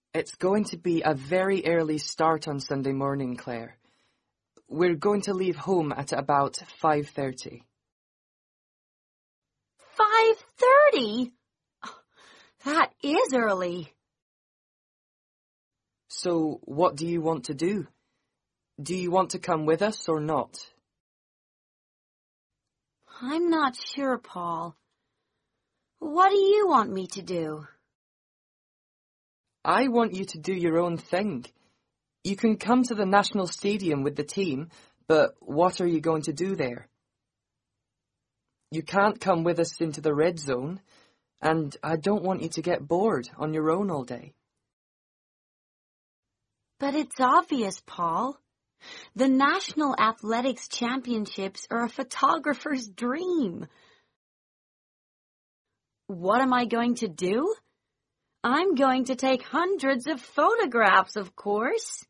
It's going to be a very early start on Sunday morning, Claire. We're going to leave home at about 5:30. 5:30? That is early. So, what do you want to do? Do you want to come with us or not? I'm not sure, Paul. What do you want me to do? I want you to do your own thing. You can come to the National Stadium with the team, but what are you going to do there? You can't come with us into the red zone, and I don't want you to get bored on your own all day. But it's obvious, Paul. The National Athletics Championships are a photographer's dream. What am I going to do? I'm going to take hundreds of photographs, of course.